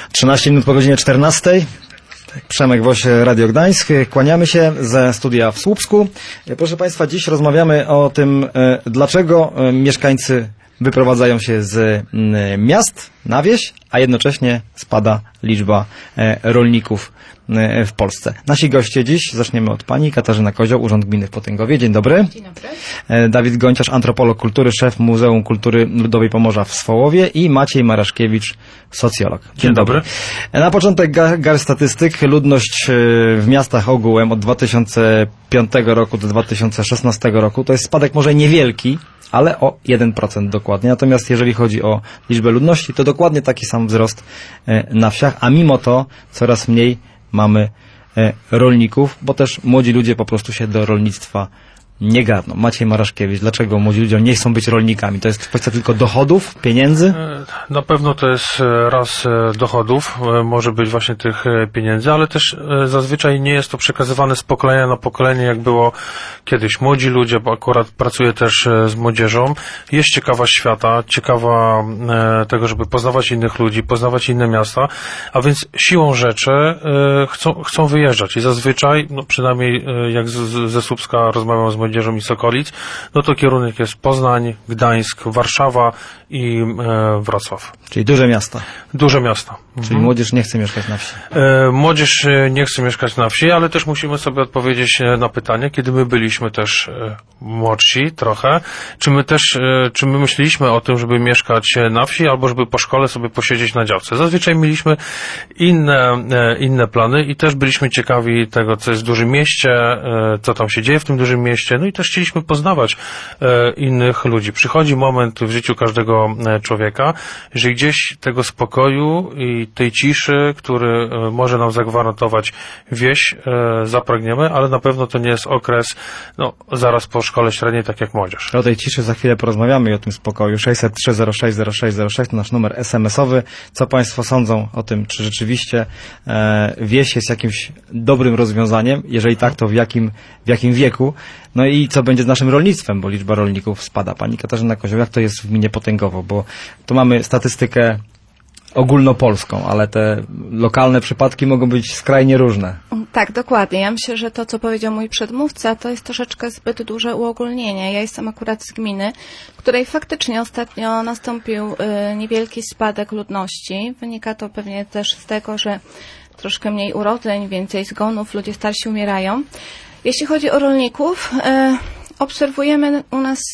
13 minut po godzinie 14. Przemek Woś, Radio Gdańsk. Kłaniamy się ze studia w Słupsku. Proszę Państwa, dziś rozmawiamy o tym, dlaczego mieszkańcy wyprowadzają się z miast na wieś, a jednocześnie spada liczba rolników w Polsce. Nasi goście dziś, zaczniemy od pani Katarzyna Kozioł, Urząd Gminy w Potęgowie. Dzień dobry. Dzień dobry. Dawid Gonciarz, antropolog kultury, szef Muzeum Kultury Ludowej Pomorza w Swołowie i Maciej Maraszkiewicz, socjolog. Dzień dobry. Na początek garść statystyk. Ludność w miastach ogółem od 2005 roku do 2016 roku to jest spadek może niewielki, ale o 1% dokładnie. Natomiast jeżeli chodzi o liczbę ludności, to dokładnie taki sam wzrost na wsiach, a mimo to coraz mniej mamy rolników, bo też młodzi ludzie po prostu się do rolnictwa nie garną. Maciej Maraszkiewicz, dlaczego młodzi ludzie nie chcą być rolnikami? To jest kwestia tylko dochodów, pieniędzy? Na pewno to jest raz dochodów, może być właśnie tych pieniędzy, ale też zazwyczaj nie jest to przekazywane z pokolenia na pokolenie, jak było kiedyś. Młodzi ludzie, bo akurat pracuję też z młodzieżą, jest ciekawa świata, ciekawa tego, żeby poznawać innych ludzi, poznawać inne miasta, a więc siłą rzeczy chcą wyjeżdżać i zazwyczaj, no przynajmniej jak ze Słupska rozmawiam z młodzieżą i z okolic, no to kierunek jest Poznań, Gdańsk, Warszawa i Wrocław. Czyli duże miasta. Duże miasta. Czyli młodzież nie chce mieszkać na wsi. Młodzież nie chce mieszkać na wsi, ale też musimy sobie odpowiedzieć na pytanie, kiedy my byliśmy też młodsi trochę, czy my myśleliśmy o tym, żeby mieszkać na wsi, albo żeby po szkole sobie posiedzieć na działce. Zazwyczaj mieliśmy inne plany i też byliśmy ciekawi tego, co jest w dużym mieście, co tam się dzieje w tym dużym mieście, no i też chcieliśmy poznawać innych ludzi. Przychodzi moment w życiu każdego człowieka, że gdzieś tego spokoju i tej ciszy, który może nam zagwarantować wieś, zapragniemy, ale na pewno to nie jest okres, no, zaraz po szkole średniej, tak jak młodzież. O tej ciszy za chwilę porozmawiamy i o tym spokoju. 603 06 06 to nasz numer SMS-owy. Co Państwo sądzą o tym, czy rzeczywiście wieś jest jakimś dobrym rozwiązaniem? Jeżeli tak, to w jakim wieku? No i co będzie z naszym rolnictwem, bo liczba rolników spada. Pani Katarzyna Kozioł, jak to jest w gminie Potęgowo? Bo tu mamy statystykę ogólnopolską, ale te lokalne przypadki mogą być skrajnie różne. Tak, dokładnie. Ja myślę, że to, co powiedział mój przedmówca, to jest troszeczkę zbyt duże uogólnienie. Ja jestem akurat z gminy, w której faktycznie ostatnio nastąpił niewielki spadek ludności. Wynika to pewnie też z tego, że troszkę mniej urodzeń, więcej zgonów, ludzie starsi umierają. Jeśli chodzi o rolników, obserwujemy u nas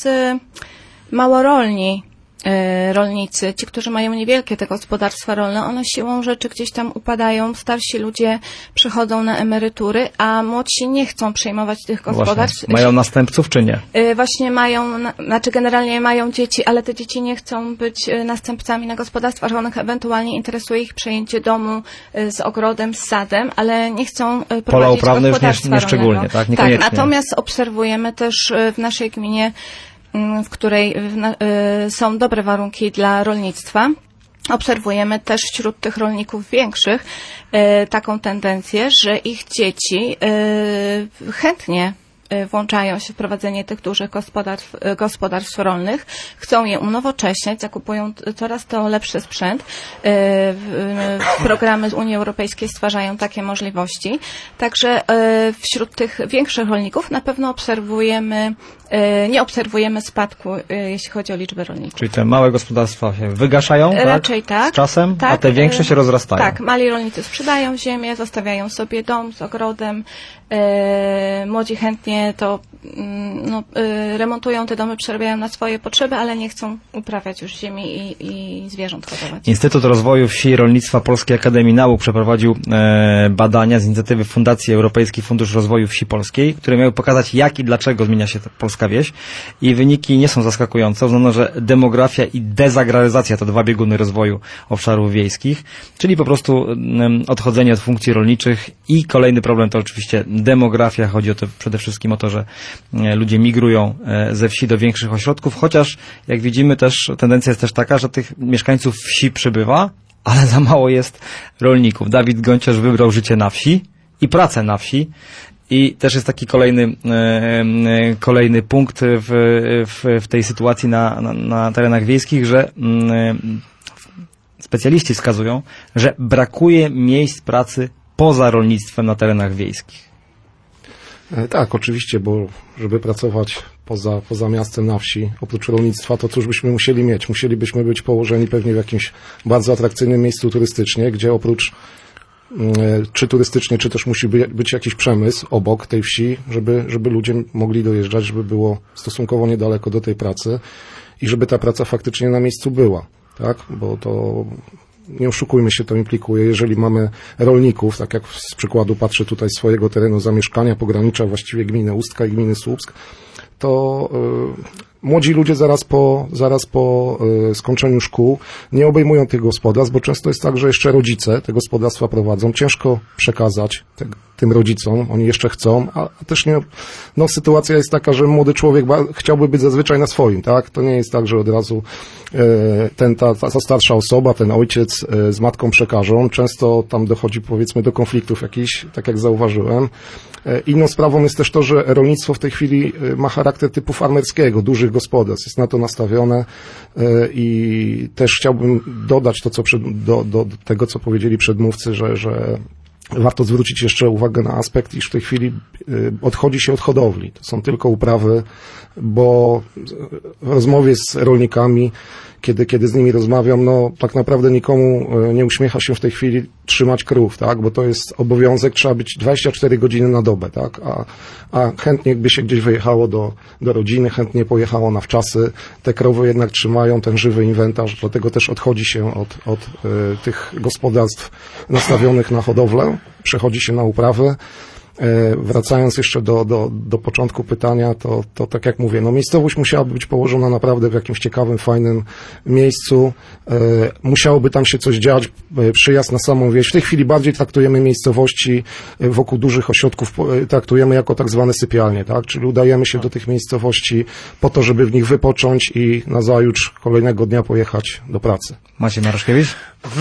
małorolni rolnicy, ci, którzy mają niewielkie te gospodarstwa rolne, one siłą rzeczy gdzieś tam upadają, starsi ludzie przychodzą na emerytury, a młodsi nie chcą przejmować tych gospodarstw. Właśnie. Mają następców czy nie? Właśnie generalnie mają dzieci, ale te dzieci nie chcą być następcami na gospodarstwach rolnych, ewentualnie interesuje ich przejęcie domu z ogrodem, z sadem, ale nie chcą prowadzić pola uprawne gospodarstwa już nie szczególnie, tak? Niekoniecznie. Tak, natomiast obserwujemy też w naszej gminie, w której są dobre warunki dla rolnictwa. Obserwujemy też wśród tych rolników większych taką tendencję, że ich dzieci chętnie włączają się w prowadzenie tych dużych gospodarstw rolnych, chcą je unowocześniać, zakupują coraz to lepszy sprzęt. Programy z Unii Europejskiej stwarzają takie możliwości. Także wśród tych większych rolników na pewno nie obserwujemy spadku, jeśli chodzi o liczbę rolników. Czyli te małe gospodarstwa się wygaszają, raczej tak, z czasem, tak, a te większe się rozrastają. Tak, mali rolnicy sprzedają ziemię, zostawiają sobie dom z ogrodem, młodzi chętnie to remontują te domy, przerabiają na swoje potrzeby, ale nie chcą uprawiać już ziemi i zwierząt hodować. Instytut Rozwoju Wsi i Rolnictwa Polskiej Akademii Nauk przeprowadził badania z inicjatywy Fundacji Europejski Fundusz Rozwoju Wsi Polskiej, które miały pokazać, jak i dlaczego zmienia się ta polska wieś. I wyniki nie są zaskakujące. Uznano, że demografia i dezagraryzacja to dwa bieguny rozwoju obszarów wiejskich, czyli po prostu odchodzenie od funkcji rolniczych i kolejny problem to oczywiście demografia. Chodzi o to przede wszystkim o to, że ludzie migrują ze wsi do większych ośrodków, chociaż jak widzimy też tendencja jest też taka, że tych mieszkańców wsi przybywa, ale za mało jest rolników. Dawid Gonciarz wybrał życie na wsi i pracę na wsi. I też jest taki kolejny punkt w tej sytuacji na terenach wiejskich, że specjaliści wskazują, że brakuje miejsc pracy poza rolnictwem na terenach wiejskich. Tak, oczywiście, bo żeby pracować poza miastem na wsi, oprócz rolnictwa, to cóż byśmy musieli mieć? Musielibyśmy być położeni pewnie w jakimś bardzo atrakcyjnym miejscu turystycznie, gdzie oprócz czy turystycznie, czy też musi być jakiś przemysł obok tej wsi, żeby ludzie mogli dojeżdżać, żeby było stosunkowo niedaleko do tej pracy i żeby ta praca faktycznie na miejscu była, tak? Bo to, nie oszukujmy się, to implikuje, jeżeli mamy rolników, tak jak z przykładu patrzę tutaj swojego terenu zamieszkania, pogranicza właściwie gminy Ustka i gminy Słupsk, to młodzi ludzie zaraz po skończeniu szkół nie obejmują tych gospodarstw, bo często jest tak, że jeszcze rodzice te gospodarstwa prowadzą. Ciężko przekazać tym rodzicom, oni jeszcze chcą, a też nie, no sytuacja jest taka, że młody człowiek chciałby być zazwyczaj na swoim, tak? To nie jest tak, że od razu ta starsza osoba, ten ojciec z matką przekażą. Często tam dochodzi, powiedzmy, do konfliktów jakichś, tak jak zauważyłem. Inną sprawą jest też to, że rolnictwo w tej chwili ma charakter typu farmerskiego, dużych gospodarstw, jest na to nastawione i też chciałbym dodać to, do tego, co powiedzieli przedmówcy, że warto zwrócić jeszcze uwagę na aspekt, iż w tej chwili odchodzi się od hodowli. To są tylko uprawy, bo w rozmowie z rolnikami, kiedy z nimi rozmawiam, no tak naprawdę nikomu nie uśmiecha się w tej chwili trzymać krów, tak, bo to jest obowiązek, trzeba być 24 godziny na dobę, tak, a chętnie by się gdzieś wyjechało do rodziny, chętnie pojechało na wczasy, te krowy jednak trzymają ten żywy inwentarz, dlatego też odchodzi się od tych gospodarstw nastawionych na hodowlę, przechodzi się na uprawy. Wracając jeszcze do początku pytania, to tak jak mówię, no miejscowość musiałaby być położona naprawdę w jakimś ciekawym, fajnym miejscu. Musiałoby tam się coś dziać, przyjazd na samą wieś. W tej chwili bardziej traktujemy miejscowości wokół dużych ośrodków, traktujemy jako tak zwane sypialnie, tak? Czyli udajemy się do tych miejscowości po to, żeby w nich wypocząć i nazajutrz kolejnego dnia pojechać do pracy. Maciej Maruszkiewicz?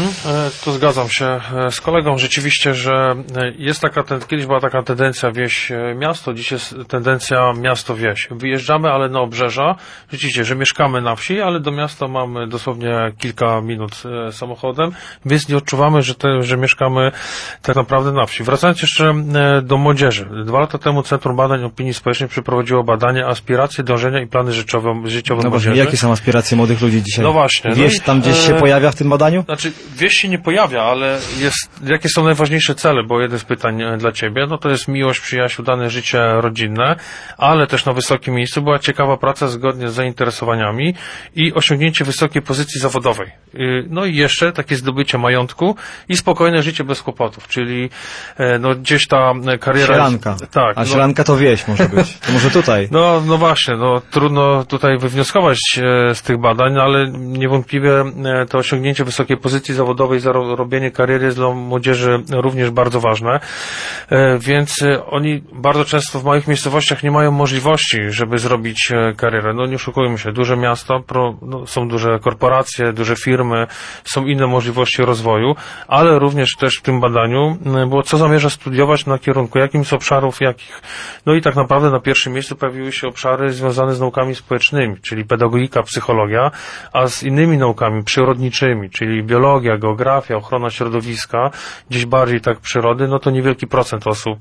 Tu zgadzam się z kolegą. Rzeczywiście, że jest kiedyś była taka tendencja wieś-miasto, dziś jest tendencja miasto-wieś. Wyjeżdżamy, ale na obrzeża. Rzeczywiście, że mieszkamy na wsi, ale do miasta mamy dosłownie kilka minut samochodem, więc nie odczuwamy, że mieszkamy tak naprawdę na wsi. Wracając jeszcze do młodzieży. 2 lata temu Centrum Badań Opinii Społecznej przeprowadziło badanie aspiracje, dążenia i plany życiowe no młodzieży. Jakie są aspiracje młodych ludzi dzisiaj? No właśnie. Wieś tam gdzieś się pojawia w tym badaniu? Znaczy, wieś się nie pojawia, ale jakie są najważniejsze cele, bo jedno z pytań dla Ciebie, no to jest miłość, przyjaźń, udane życie rodzinne, ale też na wysokim miejscu była ciekawa praca zgodnie z zainteresowaniami i osiągnięcie wysokiej pozycji zawodowej. No i jeszcze takie zdobycie majątku i spokojne życie bez kłopotów, czyli no gdzieś ta kariera... Sielanka. Tak. A sielanka to wieś może być. To może tutaj. No właśnie, no trudno tutaj wywnioskować z tych badań, ale niewątpliwie to osiągnięcie wysokiej pozycji zawodowej, zarobienie kariery jest dla młodzieży również bardzo ważne, więc oni bardzo często w małych miejscowościach nie mają możliwości, żeby zrobić karierę. No nie oszukujmy się, duże miasta, są duże korporacje, duże firmy, są inne możliwości rozwoju, ale również też w tym badaniu było, co zamierza studiować na kierunku, jakim z obszarów, jakich. No i tak naprawdę na pierwszym miejscu pojawiły się obszary związane z naukami społecznymi, czyli pedagogika, psychologia, a z innymi naukami przyrodniczymi, czyli biologia, geografia, ochrona środowiska, gdzieś bardziej tak przyrody, no to niewielki procent osób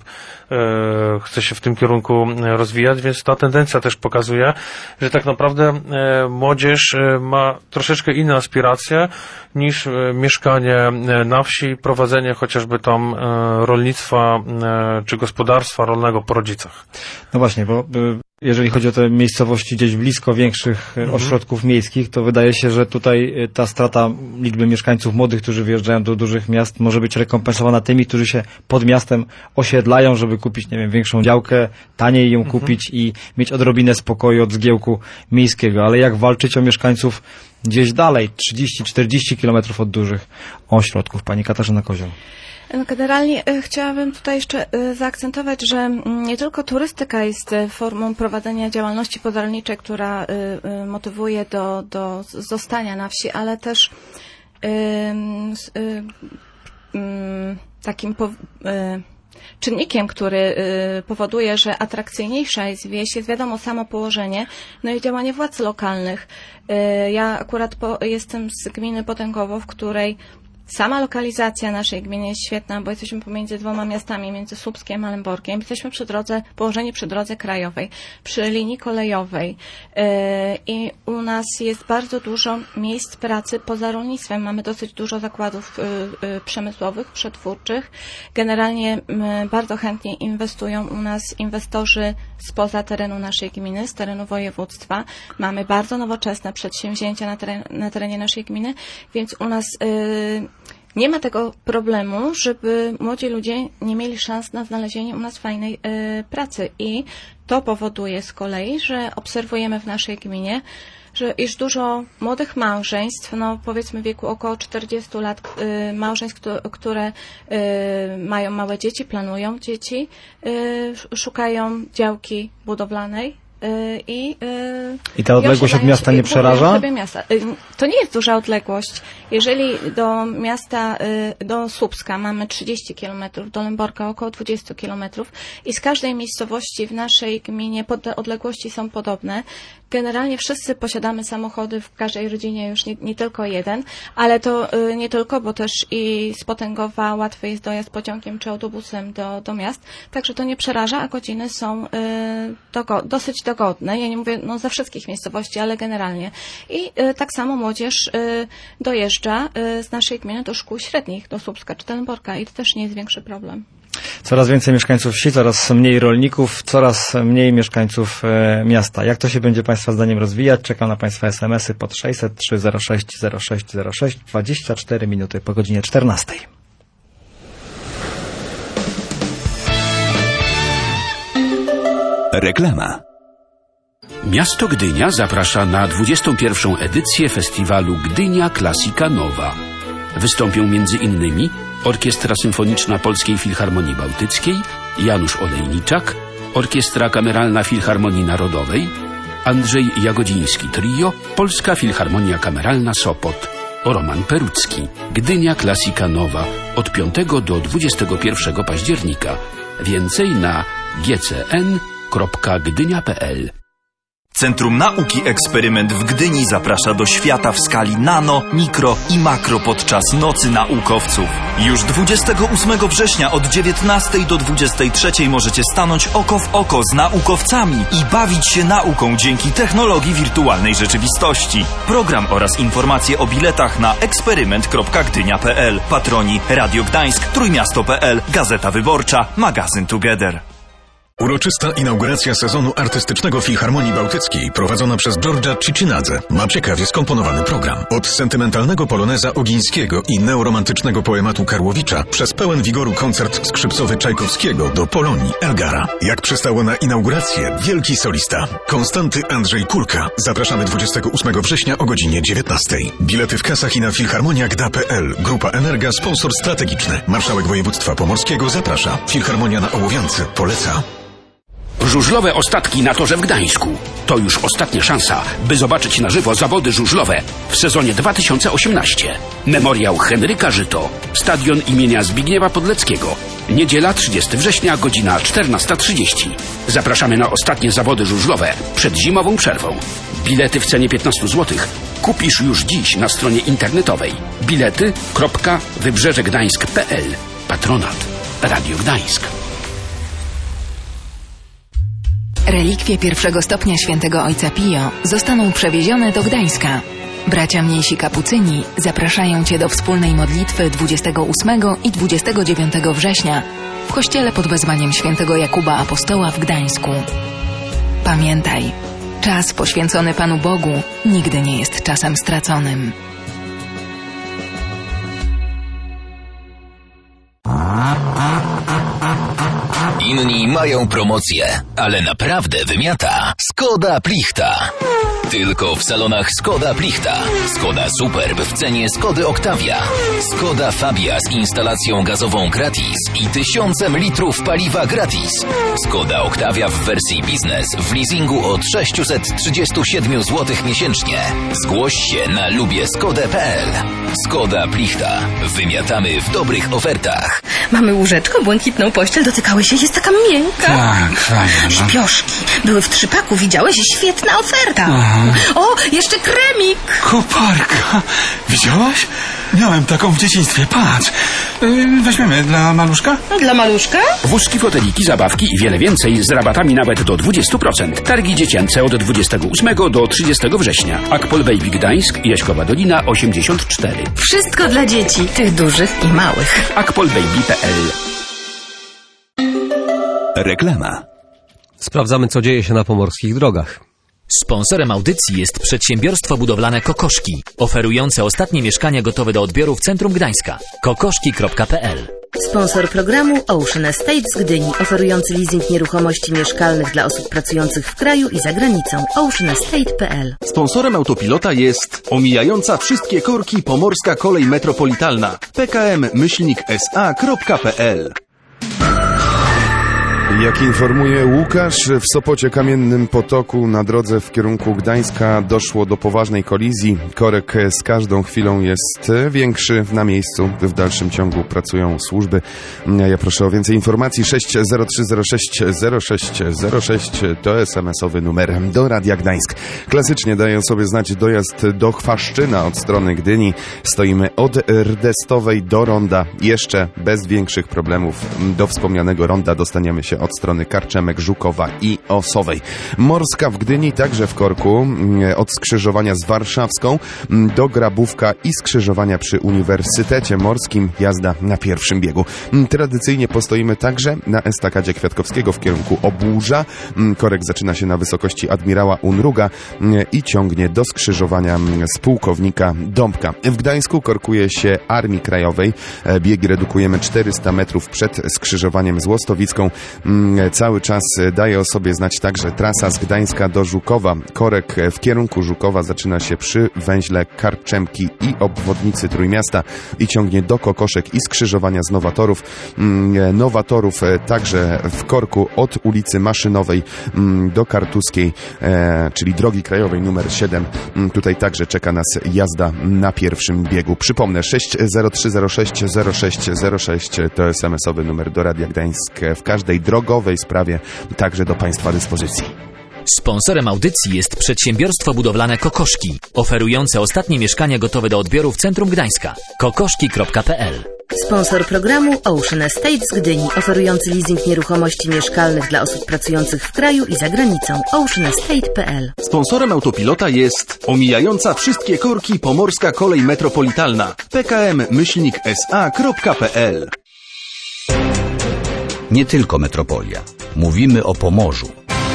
chce się w tym kierunku rozwijać, więc ta tendencja też pokazuje, że tak naprawdę młodzież ma troszeczkę inne aspiracje niż mieszkanie na wsi, prowadzenie chociażby tam rolnictwa czy gospodarstwa rolnego po rodzicach. No właśnie, bo jeżeli chodzi o te miejscowości gdzieś blisko większych ośrodków miejskich, to wydaje się, że tutaj ta strata liczby mieszkańców młodych, którzy wyjeżdżają do dużych miast, może być rekompensowana tymi, którzy się pod miastem osiedlają, żeby kupić, nie wiem, większą działkę, taniej ją kupić i mieć odrobinę spokoju od zgiełku miejskiego. Ale jak walczyć o mieszkańców gdzieś dalej, 30-40 kilometrów od dużych ośrodków? Pani Katarzyna Kozioł. Generalnie chciałabym tutaj jeszcze zaakcentować, że nie tylko turystyka jest formą prowadzenia działalności pozarolniczej, która motywuje do zostania na wsi, ale też takim czynnikiem, który powoduje, że atrakcyjniejsza jest wieś, jest wiadomo samo położenie, no i działanie władz lokalnych. Ja akurat jestem z gminy Potęgowo, w której sama lokalizacja naszej gminy jest świetna, bo jesteśmy pomiędzy dwoma miastami, między Słupskiem a Lęborkiem. Jesteśmy położeni przy drodze krajowej, przy linii kolejowej i u nas jest bardzo dużo miejsc pracy poza rolnictwem. Mamy dosyć dużo zakładów przemysłowych, przetwórczych. Generalnie bardzo chętnie inwestują u nas inwestorzy spoza terenu naszej gminy, z terenu województwa. Mamy bardzo nowoczesne przedsięwzięcia na terenie naszej gminy, więc u nas nie ma tego problemu, żeby młodzi ludzie nie mieli szans na znalezienie u nas fajnej pracy i to powoduje z kolei, że obserwujemy w naszej gminie, iż dużo młodych małżeństw, no powiedzmy w wieku około 40 lat, małżeństw, które mają małe dzieci, planują dzieci, szukają działki budowlanej. I ta odległość od miasta nie przeraża? To nie jest duża odległość. Jeżeli do miasta, do Słupska mamy 30 km, do Lęborka około 20 km i z każdej miejscowości w naszej gminie odległości są podobne. Generalnie wszyscy posiadamy samochody, w każdej rodzinie już nie tylko jeden, ale to nie tylko, bo też i z Potęgowa łatwy jest dojazd pociągiem czy autobusem do miast, także to nie przeraża, a godziny są dosyć dogodne. Ja nie mówię ze wszystkich miejscowości, ale generalnie. I tak samo młodzież dojeżdża z naszej gminy do szkół średnich, do Słupska czy do Lęborka i to też nie jest większy problem. Coraz więcej mieszkańców wsi, coraz mniej rolników, coraz mniej mieszkańców miasta. Jak to się będzie Państwa zdaniem rozwijać? Czekam na Państwa SMS-y pod 600 306 0606, 24 minuty po godzinie 14. Reklama. Miasto Gdynia zaprasza na 21. edycję festiwalu Gdynia Klasika Nowa. Wystąpią m.in. Orkiestra Symfoniczna Polskiej Filharmonii Bałtyckiej, Janusz Olejniczak, Orkiestra Kameralna Filharmonii Narodowej, Andrzej Jagodziński Trio, Polska Filharmonia Kameralna Sopot, Roman Perucki. Gdynia Klasika Nowa od 5 do 21 października. Więcej na gcn.gdynia.pl. Centrum Nauki Eksperyment w Gdyni zaprasza do świata w skali nano, mikro i makro podczas Nocy Naukowców. Już 28 września od 19 do 23 możecie stanąć oko w oko z naukowcami i bawić się nauką dzięki technologii wirtualnej rzeczywistości. Program oraz informacje o biletach na eksperyment.gdynia.pl. Patroni Radio Gdańsk, Trójmiasto.pl, Gazeta Wyborcza, magazyn Together. Uroczysta inauguracja sezonu artystycznego Filharmonii Bałtyckiej prowadzona przez George'a Cicinadze ma ciekawie skomponowany program. Od sentymentalnego poloneza Ogińskiego i neoromantycznego poematu Karłowicza przez pełen wigoru koncert skrzypcowy Czajkowskiego do Polonii Elgara. Jak przystało na inaugurację wielki solista Konstanty Andrzej Kulka. Zapraszamy 28 września o godzinie 19. Bilety w kasach i na filharmonia.gda.pl. Grupa Energa, sponsor strategiczny. Marszałek województwa pomorskiego zaprasza. Filharmonia na Ołowiance poleca. Żużlowe ostatki na torze w Gdańsku. To już ostatnia szansa, by zobaczyć na żywo zawody żużlowe w sezonie 2018. Memoriał Henryka Żyto. Stadion imienia Zbigniewa Podleckiego. Niedziela 30 września, godzina 14:30. Zapraszamy na ostatnie zawody żużlowe przed zimową przerwą. Bilety w cenie 15 zł. Kupisz już dziś na stronie internetowej bilety.wybrzeżegdańsk.pl. Patronat Radio Gdańsk. Relikwie pierwszego stopnia świętego Ojca Pio zostaną przewiezione do Gdańska. Bracia mniejsi kapucyni zapraszają Cię do wspólnej modlitwy 28 i 29 września w kościele pod wezwaniem świętego Jakuba Apostoła w Gdańsku. Pamiętaj, czas poświęcony Panu Bogu nigdy nie jest czasem straconym. Inni mają promocję, ale naprawdę wymiata Skoda Plichta. Tylko w salonach Skoda Plichta. Skoda Superb w cenie Skody Octavia. Skoda Fabia z instalacją gazową gratis i 1000 litrów paliwa gratis. Skoda Octavia w wersji biznes w leasingu od 637 zł miesięcznie. Zgłoś się na lubieskodę.pl. Skoda Plichta. Wymiatamy w dobrych ofertach. Mamy łóżeczko, błękitną pościel, dotykałeś się, jest taka miękka. Tak, fajnie. Śpioszki. Były w 3-paku, widziałeś? Świetna oferta. Aha. O, jeszcze kremik. Koparka. Widziałaś? Miałem taką w dzieciństwie, patrz. Weźmiemy dla maluszka? Dla maluszka? Wózki, foteliki, zabawki i wiele więcej z rabatami nawet do 20%. Targi dziecięce od 28 do 30 września. Akpol Baby Gdańsk, Jaśkowa Dolina 84. Wszystko dla dzieci, tych dużych i małych. akpolbaby.pl. Reklama. Sprawdzamy, co dzieje się na pomorskich drogach. Sponsorem audycji jest przedsiębiorstwo budowlane Kokoszki, oferujące ostatnie mieszkania gotowe do odbioru w centrum Gdańska. kokoszki.pl. Sponsor programu Ocean Estate z Gdyni, oferujący leasing nieruchomości mieszkalnych dla osób pracujących w kraju i za granicą. oceanestate.pl. Sponsorem autopilota jest omijająca wszystkie korki Pomorska Kolej Metropolitalna. pkm-sa.pl. Jak informuje Łukasz, w Sopocie Kamiennym Potoku na drodze w kierunku Gdańska doszło do poważnej kolizji. Korek z każdą chwilą jest większy. Na miejscu w dalszym ciągu pracują służby. Ja proszę o więcej informacji. 603060606 to SMS-owy numer do Radia Gdańsk. Klasycznie dają sobie znać dojazd do Chwaszczyna od strony Gdyni. Stoimy od Rdestowej do Ronda. Jeszcze bez większych problemów do wspomnianego Ronda dostaniemy się od strony Karczemek, Żukowa i Osowej. Morska w Gdyni, także w korku, od skrzyżowania z Warszawską do Grabówka i skrzyżowania przy Uniwersytecie Morskim, jazda na pierwszym biegu. Tradycyjnie postoimy także na estakadzie Kwiatkowskiego w kierunku Obłuża. Korek zaczyna się na wysokości Admirała Unruga i ciągnie do skrzyżowania z Pułkownika Dąbka. W Gdańsku korkuje się Armii Krajowej. Biegi redukujemy 400 metrów przed skrzyżowaniem z Łostowicką. Cały czas daje o sobie znać także trasa z Gdańska do Żukowa. Korek w kierunku Żukowa zaczyna się przy węźle Karczemki i obwodnicy Trójmiasta i ciągnie do Kokoszek i skrzyżowania z Nowatorów. Nowatorów także w korku od ulicy Maszynowej do Kartuskiej, czyli drogi krajowej numer 7. Tutaj także czeka nas jazda na pierwszym biegu. Przypomnę, 603060606 to SMS-owy numer do Radia Gdańsk w każdej drogowej sprawie, także do Państwa dyspozycji. Sponsorem audycji jest przedsiębiorstwo budowlane Kokoszki, oferujące ostatnie mieszkania gotowe do odbioru w centrum Gdańska. kokoszki.pl. Sponsor programu Ocean Estate z Gdyni, oferujący leasing nieruchomości mieszkalnych dla osób pracujących w kraju i za granicą. oceanestate.pl. Sponsorem autopilota jest omijająca wszystkie korki Pomorska Kolej Metropolitalna. pkm-sa.pl. Nie tylko metropolia. Mówimy o Pomorzu.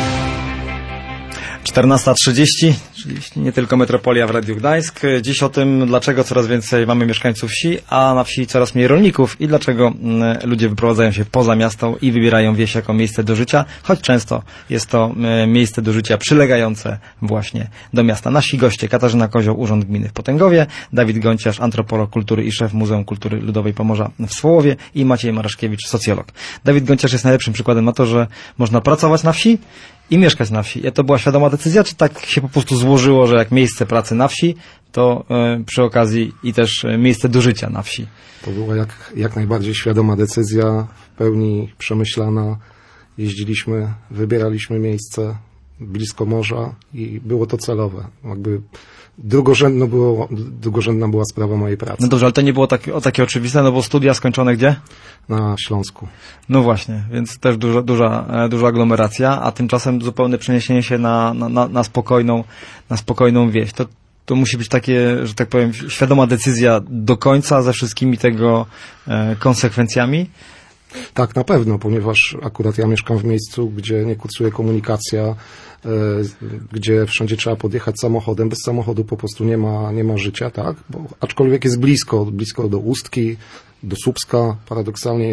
14:30, czyli nie tylko metropolia w Radiu Gdańsk. Dziś o tym, dlaczego coraz więcej mamy mieszkańców wsi, a na wsi coraz mniej rolników i dlaczego ludzie wyprowadzają się poza miasto i wybierają wieś jako miejsce do życia, choć często jest to miejsce do życia przylegające właśnie do miasta. Nasi goście: Katarzyna Kozioł, Urząd Gminy w Potęgowie, Dawid Gonciarz, antropolog kultury i szef Muzeum Kultury Ludowej Pomorza w Słołowie i Maciej Maraszkiewicz, socjolog. Dawid Gonciarz jest najlepszym przykładem na to, że można pracować na wsi i mieszkać na wsi. To była świadoma decyzja, czy tak się po prostu złożyło, że jak miejsce pracy na wsi, to przy okazji i też miejsce do życia na wsi? To była jak najbardziej świadoma decyzja, w pełni przemyślana. Jeździliśmy, wybieraliśmy miejsce blisko morza i było to celowe. Jakby drugorzędna była sprawa mojej pracy. No dobrze, ale to nie było takie oczywiste, no bo studia skończone gdzie? Na Śląsku. No właśnie, więc też duża aglomeracja, a tymczasem zupełne przeniesienie się na spokojną wieś. To musi być takie, że tak powiem, świadoma decyzja do końca ze wszystkimi tego konsekwencjami. Tak, na pewno, ponieważ akurat ja mieszkam w miejscu, gdzie nie kursuje komunikacja, gdzie wszędzie trzeba podjechać samochodem. Bez samochodu po prostu nie ma życia, tak? Aczkolwiek jest blisko do Ustki, do Słupska, paradoksalnie jest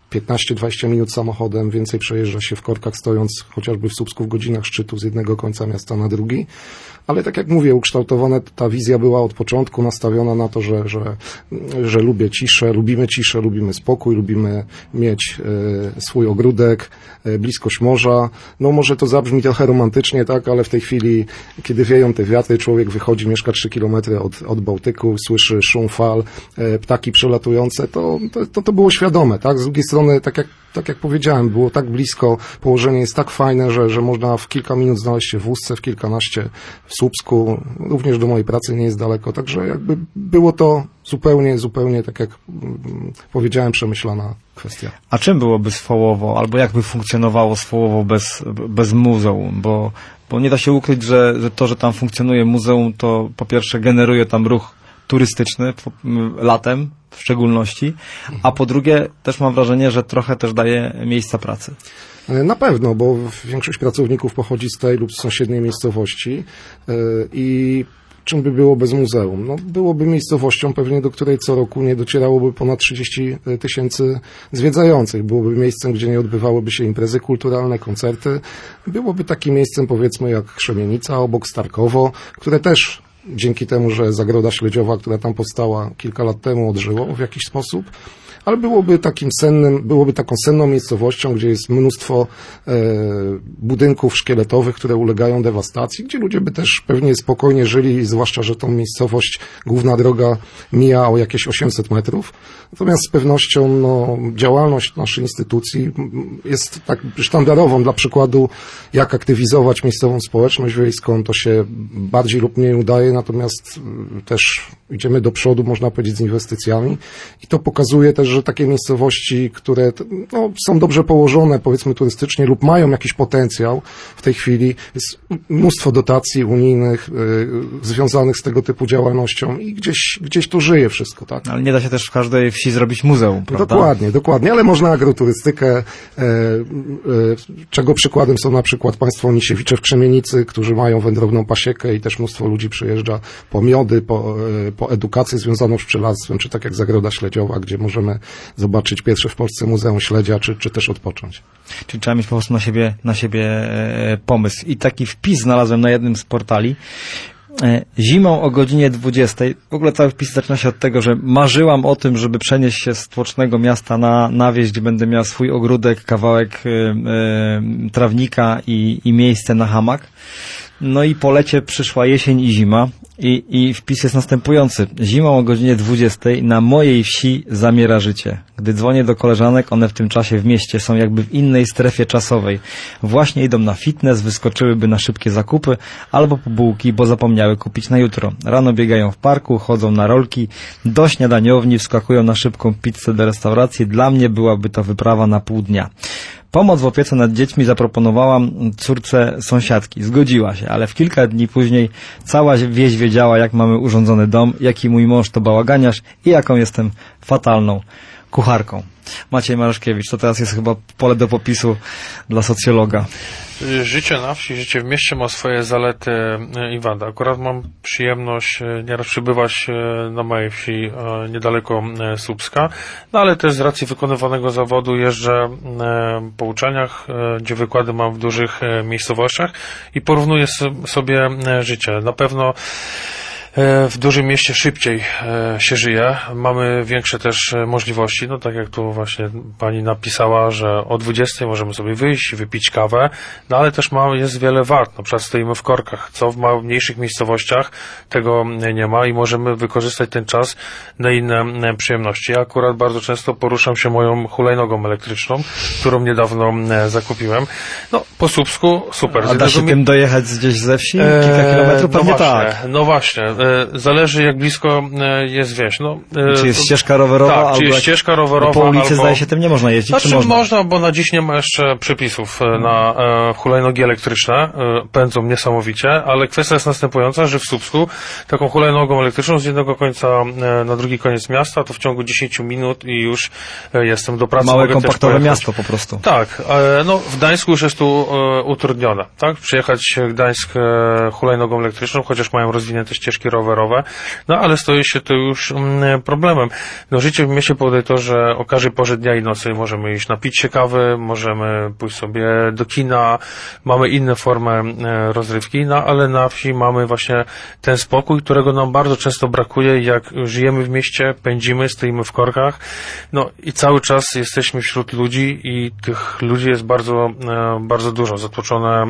15-20 minut samochodem, więcej przejeżdża się w korkach, stojąc chociażby w Słupsku w godzinach szczytu z jednego końca miasta na drugi. Ale tak jak mówię, ukształtowana ta wizja była od początku nastawiona na to, że lubię ciszę, lubimy spokój, lubimy mieć swój ogródek, bliskość morza. No może to zabrzmi trochę romantycznie, tak, ale w tej chwili, kiedy wieją te wiatry, człowiek wychodzi, mieszka 3 kilometry od Bałtyku, słyszy szum fal, ptaki przelatujące, to było świadome, tak. Z drugiej strony, tak jak powiedziałem, było tak blisko, położenie jest tak fajne, że można w kilka minut znaleźć się w Ustce, w kilkanaście w Słupsku, również do mojej pracy nie jest daleko, także jakby było to zupełnie tak jak powiedziałem, przemyślana kwestia. A czym byłoby Swołowo, albo jak by funkcjonowało Swołowo bez muzeum, bo nie da się ukryć, że to, że tam funkcjonuje muzeum, to po pierwsze generuje tam ruch turystyczny, latem w szczególności, a po drugie też mam wrażenie, że trochę też daje miejsca pracy. Na pewno, bo większość pracowników pochodzi z tej lub z sąsiedniej miejscowości i czym by było bez muzeum? No, byłoby miejscowością pewnie, do której co roku nie docierałoby ponad 30 000 zwiedzających. Byłoby miejscem, gdzie nie odbywałyby się imprezy kulturalne, koncerty. Byłoby takim miejscem, powiedzmy, jak Krzemienica, obok Starkowo, które też dzięki temu, że zagroda śledziowa, która tam powstała kilka lat temu, odżyło w jakiś sposób, ale byłoby taką senną miejscowością, gdzie jest mnóstwo budynków szkieletowych, które ulegają dewastacji, gdzie ludzie by też pewnie spokojnie żyli, zwłaszcza, że tą miejscowość, główna droga mija o jakieś 800 metrów. Natomiast z pewnością działalność naszej instytucji jest tak sztandarową dla przykładu, jak aktywizować miejscową społeczność wiejską. To się bardziej lub mniej udaje, natomiast też idziemy do przodu, można powiedzieć, z inwestycjami i to pokazuje też, że takie miejscowości, które są dobrze położone, powiedzmy turystycznie, lub mają jakiś potencjał w tej chwili, jest mnóstwo dotacji unijnych związanych z tego typu działalnością i gdzieś to żyje wszystko, tak? Ale nie da się też w każdej wsi zrobić muzeum, prawda? Dokładnie, ale można agroturystykę, czego przykładem są na przykład państwo Onisiewicze w Krzemienicy, którzy mają wędrowną pasiekę i też mnóstwo ludzi przyjeżdża po miody, po edukację związaną z pszczelarstwem, czy tak jak Zagroda Śledziowa, gdzie możemy zobaczyć pierwsze w Polsce Muzeum Śledzia, czy też odpocząć. Czyli trzeba mieć po prostu na siebie pomysł. I taki wpis znalazłem na jednym z portali. Zimą o godzinie 20. W ogóle cały wpis zaczyna się od tego, że marzyłam o tym, żeby przenieść się z tłocznego miasta na wieś, gdzie będę miał swój ogródek, kawałek trawnika i miejsce na hamak. No i po lecie przyszła jesień i zima i wpis jest następujący. Zimą o godzinie 20 na mojej wsi zamiera życie. Gdy dzwonię do koleżanek, one w tym czasie w mieście są jakby w innej strefie czasowej. Właśnie idą na fitness, wyskoczyłyby na szybkie zakupy albo po bułki, bo zapomniały kupić na jutro. Rano biegają w parku, chodzą na rolki, do śniadaniowni, wskakują na szybką pizzę do restauracji. Dla mnie byłaby to wyprawa na pół dnia. Pomoc w opiece nad dziećmi zaproponowałam córce sąsiadki. Zgodziła się, ale w kilka dni później cała wieś wiedziała, jak mamy urządzony dom, jaki mój mąż to bałaganiarz i jaką jestem fatalną kucharką. Maciej Mareszkiewicz, to teraz jest chyba pole do popisu dla socjologa. Życie na wsi, życie w mieście ma swoje zalety i wady. Akurat mam przyjemność nieraz przybywać na mojej wsi niedaleko Słupska, ale też z racji wykonywanego zawodu jeżdżę po uczelniach, gdzie wykłady mam w dużych miejscowościach i porównuję sobie życie. Na pewno w dużym mieście szybciej się żyje, mamy większe też możliwości, no tak jak tu właśnie pani napisała, że o 20 możemy sobie wyjść, wypić kawę, no ale też jest wiele wart, na przykład stoimy w korkach, co w mniejszych miejscowościach tego nie ma i możemy wykorzystać ten czas na inne przyjemności. Ja akurat bardzo często poruszam się moją hulajnogą elektryczną, którą niedawno zakupiłem. No, po Słupsku super. A da się tym dojechać gdzieś ze wsi? Kilka kilometrów? Pewnie tak. No właśnie. Zależy, jak blisko jest wieś. Czy jest ścieżka rowerowa? Tak, czy jest ścieżka rowerowa. Po ulicy zdaje się tym nie można jeździć, znaczy, czy można? Można, bo na dziś nie ma jeszcze przepisów na hulajnogi elektryczne. Pędzą niesamowicie, ale kwestia jest następująca, że w Słupsku taką hulajnogą elektryczną z jednego końca na drugi koniec miasta, to w ciągu 10 minut i już jestem do pracy. Małe, kompaktowe miasto po prostu. Tak. W Gdańsku już jest tu utrudnione. Tak? Przyjechać Gdańsk hulajnogą elektryczną, chociaż mają rozwinięte ścieżki ścieżki rowerowe, no ale staje się to już problemem. No życie w mieście powoduje to, że o każdej porze dnia i nocy możemy iść napić się kawy, możemy pójść sobie do kina, mamy inne formy rozrywki, no ale na wsi mamy właśnie ten spokój, którego nam bardzo często brakuje, jak żyjemy w mieście, pędzimy, stoimy w korkach, no i cały czas jesteśmy wśród ludzi i tych ludzi jest bardzo, bardzo dużo, zatłoczone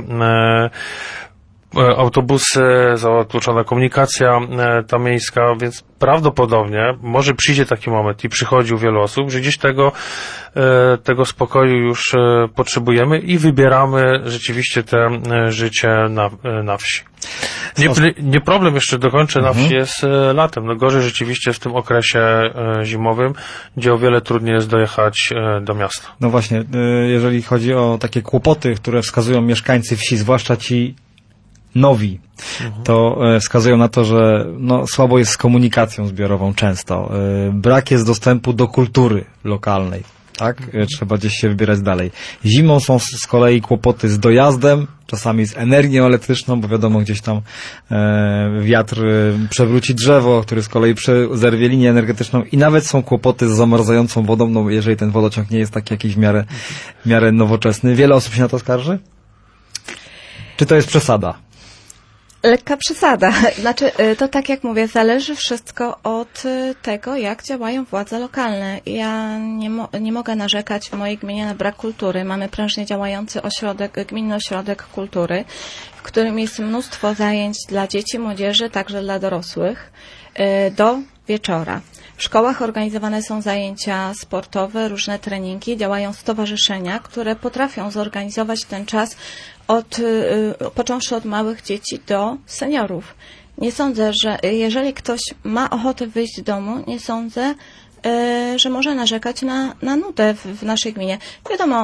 autobusy, zatłoczona komunikacja ta miejska, więc prawdopodobnie może przyjdzie taki moment i przychodzi u wielu osób, że gdzieś tego spokoju już potrzebujemy i wybieramy rzeczywiście te życie na wsi. Nie problem, jeszcze dokończę, na wsi jest latem. No gorzej rzeczywiście w tym okresie zimowym, gdzie o wiele trudniej jest dojechać do miasta. No właśnie, jeżeli chodzi o takie kłopoty, które wskazują mieszkańcy wsi, zwłaszcza ci nowi, to wskazują na to, że słabo jest z komunikacją zbiorową często. Brak jest dostępu do kultury lokalnej. Tak? Trzeba gdzieś się wybierać dalej. Zimą są z kolei kłopoty z dojazdem, czasami z energią elektryczną, bo wiadomo, gdzieś tam wiatr przewróci drzewo, który z kolei zerwie linię energetyczną i nawet są kłopoty z zamarzającą wodą, no jeżeli ten wodociąg nie jest taki jakiś w miarę nowoczesny. Wiele osób się na to skarży? Czy to jest przesada? Lekka przesada. Znaczy, to tak jak mówię, zależy wszystko od tego, jak działają władze lokalne. Ja nie mogę narzekać w mojej gminie na brak kultury. Mamy prężnie działający gminny ośrodek kultury, w którym jest mnóstwo zajęć dla dzieci, młodzieży, także dla dorosłych, do wieczora. W szkołach organizowane są zajęcia sportowe, różne treningi, działają stowarzyszenia, które potrafią zorganizować ten czas począwszy od małych dzieci do seniorów. Nie sądzę, że jeżeli ktoś ma ochotę wyjść z domu, nie sądzę, że może narzekać na nudę w naszej gminie. Wiadomo,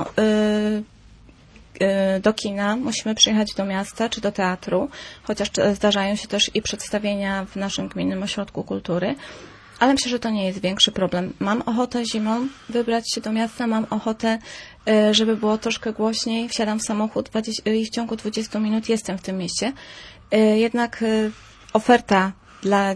do kina musimy przyjechać do miasta czy do teatru, chociaż zdarzają się też i przedstawienia w naszym gminnym ośrodku kultury. Ale myślę, że to nie jest większy problem. Mam ochotę zimą wybrać się do miasta, mam ochotę, żeby było troszkę głośniej, wsiadam w samochód i w ciągu 20 minut jestem w tym mieście. Jednak oferta dla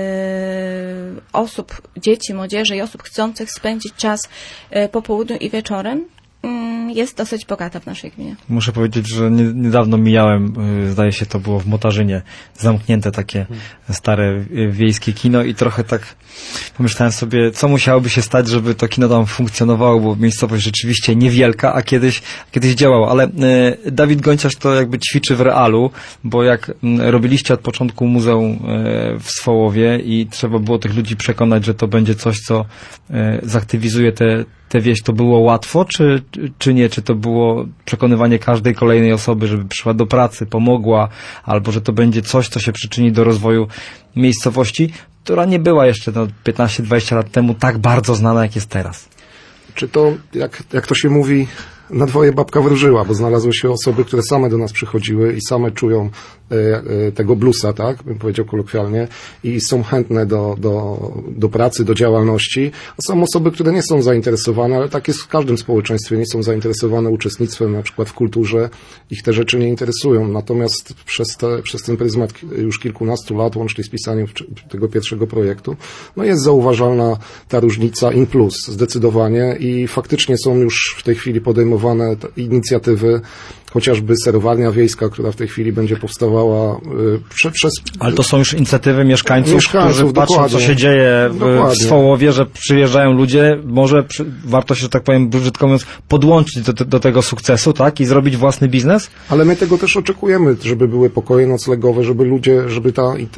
osób, dzieci, młodzieży i osób chcących spędzić czas po południu i wieczorem jest dosyć bogata w naszej gminie. Muszę powiedzieć, że niedawno mijałem, zdaje się to było w Motarzynie, zamknięte takie stare wiejskie kino i trochę tak pomyślałem sobie, co musiałoby się stać, żeby to kino tam funkcjonowało, bo miejscowość rzeczywiście niewielka, a kiedyś działało. Ale Dawid Gonciarz to jakby ćwiczy w realu, bo jak robiliście od początku muzeum w Swołowie i trzeba było tych ludzi przekonać, że to będzie coś, co zaktywizuje tę wieś, to było łatwo, czy nie? Czy to było przekonywanie każdej kolejnej osoby, żeby przyszła do pracy, pomogła, albo że to będzie coś, co się przyczyni do rozwoju miejscowości, która nie była jeszcze 15-20 lat temu tak bardzo znana, jak jest teraz? Czy to, jak to się mówi, na dwoje babka wróżyła, bo znalazły się osoby, które same do nas przychodziły i same czują tego bluesa, tak, bym powiedział kolokwialnie, i są chętne do pracy, do działalności. A są osoby, które nie są zainteresowane, ale tak jest w każdym społeczeństwie, nie są zainteresowane uczestnictwem na przykład w kulturze, ich te rzeczy nie interesują. Natomiast przez ten pryzmat już kilkunastu lat, łącznie z pisaniem tego pierwszego projektu, jest zauważalna ta różnica in plus, zdecydowanie, i faktycznie są już w tej chwili podejmowane inicjatywy, chociażby serowarnia wiejska, która w tej chwili będzie powstawała przez... Ale to są już inicjatywy mieszkańców, którzy patrzą, co się dzieje w Swołowie, że przyjeżdżają ludzie, może warto się, że tak powiem, brzydko mówiąc, podłączyć do tego sukcesu, tak? I zrobić własny biznes? Ale my tego też oczekujemy, żeby były pokoje noclegowe, żeby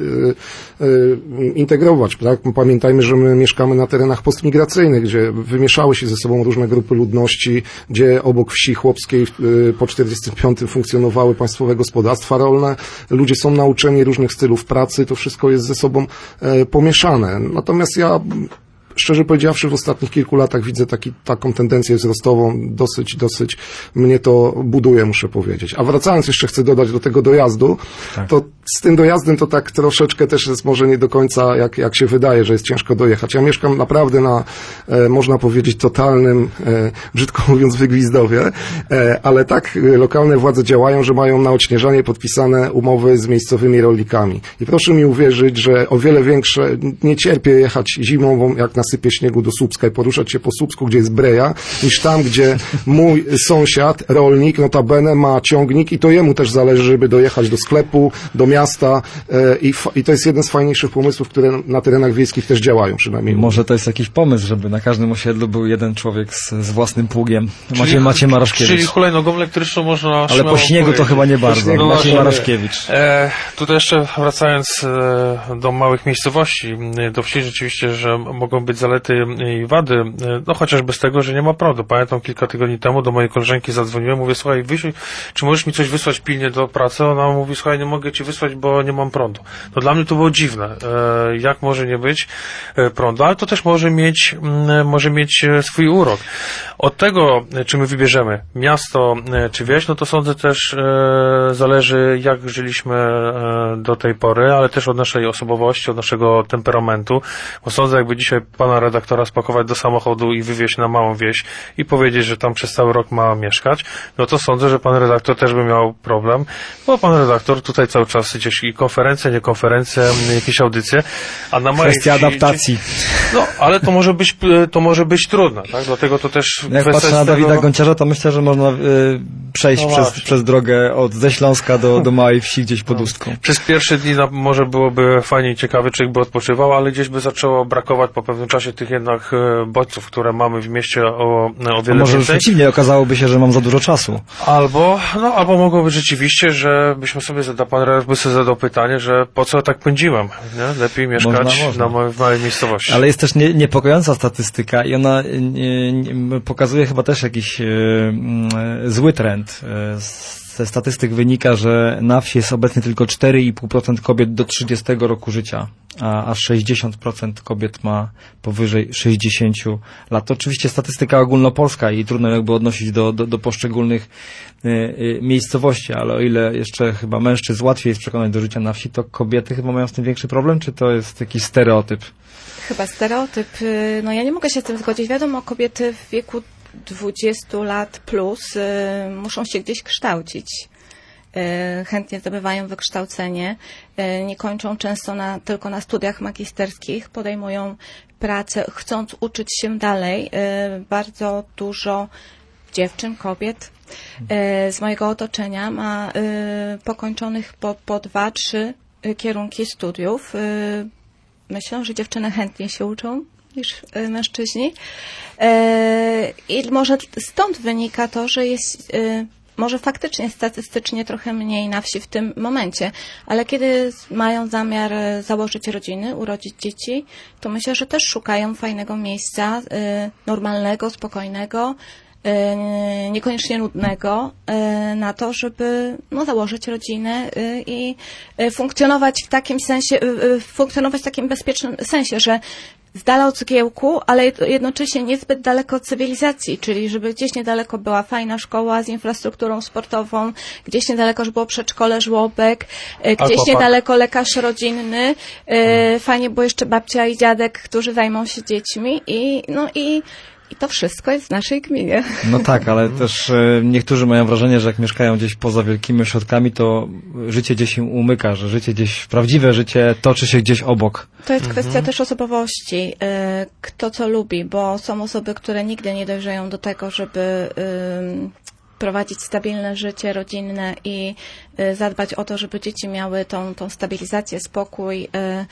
integrować, tak? Pamiętajmy, że my mieszkamy na terenach postmigracyjnych, gdzie wymieszały się ze sobą różne grupy ludności, gdzie obok wsi chłopskiej po 1945 funkcjonowały państwowe gospodarstwa rolne, ludzie są nauczeni różnych stylów pracy, to wszystko jest ze sobą pomieszane. Natomiast ja, szczerze powiedziawszy, w ostatnich kilku latach widzę taką tendencję wzrostową, dosyć mnie to buduje, muszę powiedzieć. A wracając, jeszcze chcę dodać do tego dojazdu, tak. To z tym dojazdem to tak troszeczkę też jest może nie do końca jak się wydaje, że jest ciężko dojechać. Ja mieszkam naprawdę na, można powiedzieć, totalnym, brzydko mówiąc, wygwizdowie, ale tak lokalne władze działają, że mają na odśnieżanie podpisane umowy z miejscowymi rolnikami. I proszę mi uwierzyć, że o wiele większe, nie cierpię jechać zimą, jak nasypie śniegu do Słupska i poruszać się po Słupsku, gdzie jest breja, niż tam, gdzie mój sąsiad, rolnik, notabene ma ciągnik i to jemu też zależy, żeby dojechać do sklepu, do miasta i to jest jeden z fajniejszych pomysłów, które na terenach wiejskich też działają przynajmniej. Może to jest jakiś pomysł, żeby na każdym osiedlu był jeden człowiek z własnym pługiem. Maciej Maraszkiewicz. Czyli hulajnogą elektryczną można... Ale po śniegu to chyba nie bardzo. No Maciej Maraszkiewicz. Tutaj jeszcze wracając do małych miejscowości, do wsi rzeczywiście, że mogą być zalety i wady, no chociażby z tego, że nie ma prądu. Pamiętam kilka tygodni temu do mojej koleżanki zadzwoniłem, mówię, słuchaj, czy możesz mi coś wysłać pilnie do pracy? Ona mówi, słuchaj, nie mogę ci wysłać, bo nie mam prądu. No dla mnie to było dziwne. Jak może nie być prądu? Ale to też może mieć swój urok. Od tego, czy my wybierzemy miasto, czy wieś, no to sądzę też zależy, jak żyliśmy do tej pory, ale też od naszej osobowości, od naszego temperamentu. Bo sądzę, jakby dzisiaj pana redaktora spakować do samochodu i wywieźć na małą wieś i powiedzieć, że tam przez cały rok ma mieszkać, no to sądzę, że pan redaktor też by miał problem, bo pan redaktor tutaj cały czas gdzieś i konferencje, nie konferencje, jakieś audycje, a na małej kwestia adaptacji. No, ale to może być trudne, tak? Dlatego to też... Jak patrzę na Dawida Gonciarza, to myślę, że można przejść przez drogę ze Śląska do małej wsi gdzieś pod Ustką. Przez pierwsze dni może byłoby fajnie i ciekawy, człowiek by odpoczywał, ale gdzieś by zaczęło brakować po pewnym czasie tych jednak bodźców, które mamy w mieście o wiele może więcej. przeciwnie, okazałoby się, że mam za dużo czasu. Albo mogłoby rzeczywiście, że byśmy sobie zadał pytanie, że po co tak pędziłem, nie? Lepiej mieszkać w małej miejscowości. Ale jest też niepokojąca statystyka i ona pokazuje chyba też jakiś zły trend. Ze statystyk wynika, że na wsi jest obecnie tylko 4,5% kobiet do 30 roku życia, a aż 60% kobiet ma powyżej 60 lat. To oczywiście statystyka ogólnopolska i trudno jakby odnosić do poszczególnych miejscowości, ale o ile jeszcze chyba mężczyzn łatwiej jest przekonać do życia na wsi, to kobiety chyba mają z tym większy problem, czy to jest jakiś stereotyp? Chyba stereotyp. No ja nie mogę się z tym zgodzić. Wiadomo, kobiety w wieku 20 lat plus muszą się gdzieś kształcić. Chętnie zdobywają wykształcenie, nie kończą często tylko na studiach magisterskich, podejmują pracę, chcąc uczyć się dalej. Bardzo dużo dziewczyn, kobiet z mojego otoczenia ma pokończonych po 2-3 kierunki studiów. Myślę, że dziewczyny chętniej się uczą niż mężczyźni. I może stąd wynika to, że jest może faktycznie statystycznie trochę mniej na wsi w tym momencie, ale kiedy mają zamiar założyć rodziny, urodzić dzieci, to myślę, że też szukają fajnego miejsca, normalnego, spokojnego, niekoniecznie nudnego, na to, żeby założyć rodzinę i funkcjonować w takim sensie, funkcjonować w takim bezpiecznym sensie, że z dala od zgiełku, ale jednocześnie niezbyt daleko od cywilizacji, czyli żeby gdzieś niedaleko była fajna szkoła z infrastrukturą sportową, gdzieś niedaleko, żeby było przedszkole, żłobek, gdzieś niedaleko lekarz rodzinny, fajnie było jeszcze babcia i dziadek, którzy zajmą się dziećmi i to wszystko jest w naszej gminie. No tak, ale też niektórzy mają wrażenie, że jak mieszkają gdzieś poza wielkimi ośrodkami, to życie gdzieś im umyka, że życie gdzieś, prawdziwe życie toczy się gdzieś obok. To jest kwestia też osobowości, kto co lubi, bo są osoby, które nigdy nie dojrzeją do tego, żeby prowadzić stabilne życie rodzinne i zadbać o to, żeby dzieci miały tą stabilizację, spokój,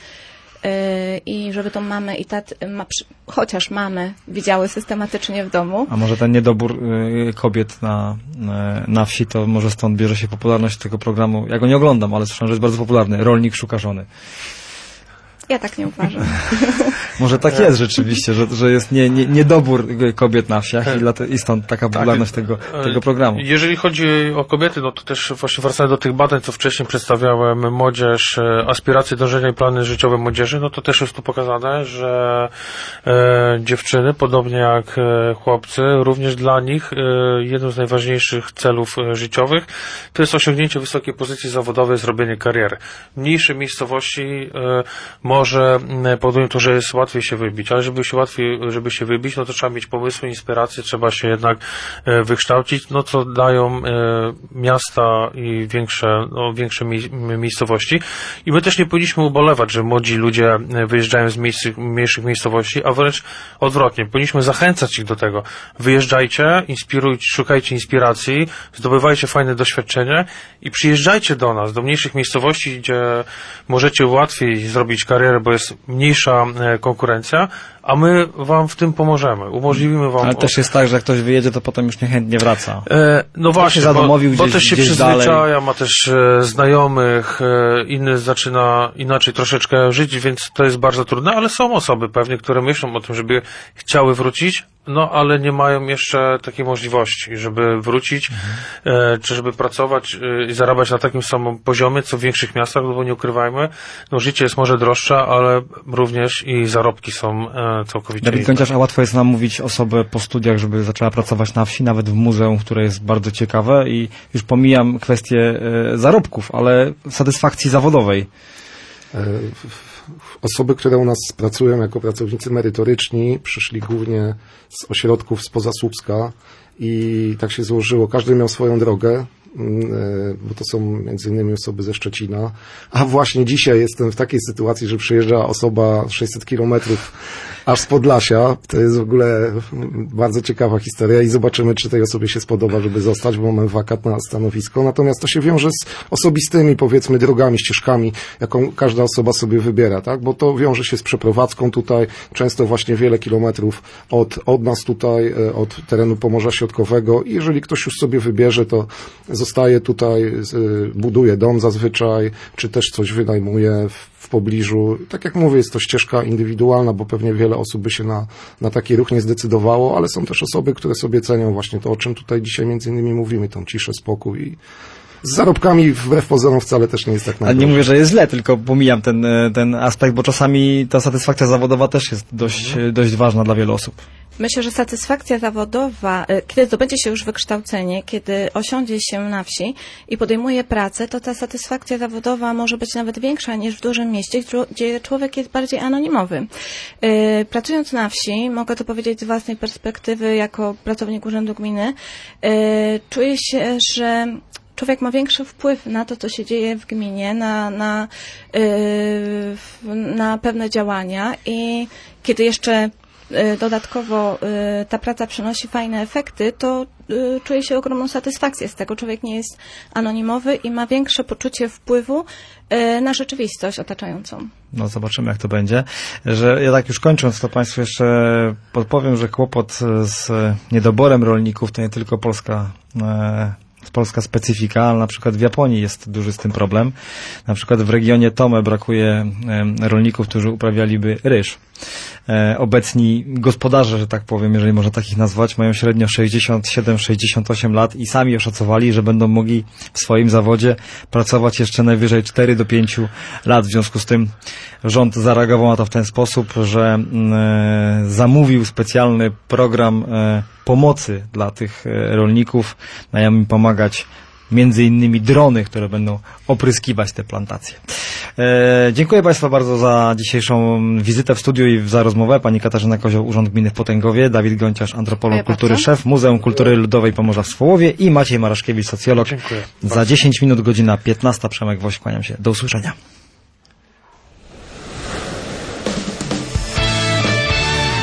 i żeby tą mamę i chociaż mamy widziały systematycznie w domu. A może ten niedobór kobiet na wsi, to może stąd bierze się popularność tego programu. Ja go nie oglądam, ale słyszałem, że jest bardzo popularny. Rolnik szuka żony. Ja tak nie uważam. Może tak jest rzeczywiście, że jest niedobór kobiet na wsiach i stąd taka popularność tego programu. Jeżeli chodzi o kobiety, no to też właśnie wracając do tych badań, co wcześniej przedstawiałem, młodzież, aspiracje, dążenia i plany życiowe młodzieży, no to też jest tu pokazane, że dziewczyny, podobnie jak chłopcy, również dla nich jednym z najważniejszych celów życiowych to jest osiągnięcie wysokiej pozycji zawodowej, zrobienie kariery. Mniejsze miejscowości może powodują to, że jest łatwiej się wybić, ale żeby się wybić, no to trzeba mieć pomysły, inspiracje, trzeba się jednak wykształcić, no co dają miasta i większe miejscowości. I my też nie powinniśmy ubolewać, że młodzi ludzie wyjeżdżają z mniejszych miejscowości, a wręcz odwrotnie. Powinniśmy zachęcać ich do tego. Wyjeżdżajcie, inspirujcie, szukajcie inspiracji, zdobywajcie fajne doświadczenie i przyjeżdżajcie do nas, do mniejszych miejscowości, gdzie możecie łatwiej zrobić karierę, bo jest mniejsza konkurencja, a my wam w tym pomożemy, umożliwimy wam... Ale też jest tak, że jak ktoś wyjedzie, to potem już niechętnie wraca. No właśnie, bo też się przyzwyczaja, dalej. ma też znajomych, inny zaczyna inaczej troszeczkę żyć, więc to jest bardzo trudne, ale są osoby pewnie, które myślą o tym, żeby chciały wrócić, no ale nie mają jeszcze takiej możliwości, żeby wrócić, czy żeby pracować i zarabiać na takim samym poziomie, co w większych miastach, no bo nie ukrywajmy, no życie jest może droższe, ale również i zarobki są całkowicie Dawid Gonciarz, a łatwo jest namówić osobę po studiach, żeby zaczęła pracować na wsi, nawet w muzeum, które jest bardzo ciekawe i już pomijam kwestię zarobków, ale satysfakcji zawodowej. Osoby, które u nas pracują jako pracownicy merytoryczni, przyszli głównie z ośrodków spoza Słupska i tak się złożyło. Każdy miał swoją drogę, bo to są między innymi osoby ze Szczecina, a właśnie dzisiaj jestem w takiej sytuacji, że przyjeżdża osoba 600 kilometrów aż z Podlasia. To jest w ogóle bardzo ciekawa historia i zobaczymy, czy tej osobie się spodoba, żeby zostać, bo mamy wakat na stanowisko. Natomiast to się wiąże z osobistymi, powiedzmy, drogami, ścieżkami, jaką każda osoba sobie wybiera, tak? Bo to wiąże się z przeprowadzką tutaj, często właśnie wiele kilometrów od nas tutaj, od terenu Pomorza Środkowego i jeżeli ktoś już sobie wybierze, to zostaje tutaj, buduje dom zazwyczaj, czy też coś wynajmuje w pobliżu. Tak jak mówię, jest to ścieżka indywidualna, bo pewnie wiele osób by się na taki ruch nie zdecydowało, ale są też osoby, które sobie cenią właśnie to, o czym tutaj dzisiaj między innymi mówimy, tą ciszę, spokój. Z zarobkami wbrew pozorom wcale też nie jest tak najgorzej. Ale nie mówię, że jest źle, tylko pomijam ten aspekt, bo czasami ta satysfakcja zawodowa też jest dość ważna dla wielu osób. Myślę, że satysfakcja zawodowa, kiedy zdobędzie się już wykształcenie, kiedy osiądzie się na wsi i podejmuje pracę, to ta satysfakcja zawodowa może być nawet większa niż w dużym mieście, gdzie człowiek jest bardziej anonimowy. Pracując na wsi, mogę to powiedzieć z własnej perspektywy jako pracownik Urzędu Gminy, czuję się, że człowiek ma większy wpływ na to, co się dzieje w gminie, na pewne działania i kiedy jeszcze dodatkowo ta praca przynosi fajne efekty, to czuje się ogromną satysfakcję z tego. Człowiek nie jest anonimowy i ma większe poczucie wpływu na rzeczywistość otaczającą. No zobaczymy, jak to będzie. Że ja tak już kończąc, to Państwu jeszcze podpowiem, że kłopot z niedoborem rolników to nie tylko polska specyfika, ale na przykład w Japonii jest duży z tym problem. Na przykład w regionie Tome brakuje rolników, którzy uprawialiby ryż. Obecni gospodarze, że tak powiem, jeżeli można takich nazwać, mają średnio 67-68 lat i sami oszacowali, że będą mogli w swoim zawodzie pracować jeszcze najwyżej 4 do 5 lat. W związku z tym rząd zareagował na to w ten sposób, że zamówił specjalny program pomocy dla tych rolników. Mają im pomagać między innymi drony, które będą opryskiwać te plantacje. Dziękuję Państwu bardzo za dzisiejszą wizytę w studiu i za rozmowę. Pani Katarzyna Kozioł, Urząd Gminy w Potęgowie, Dawid Gonciarz, antropolog kultury, szef Muzeum Kultury Ludowej Pomorza w Swołowie i Maciej Maraszkiewicz, socjolog. Dziękuję. Za 10 minut, godzina 15. Przemek Woś, kłaniam się. Do usłyszenia.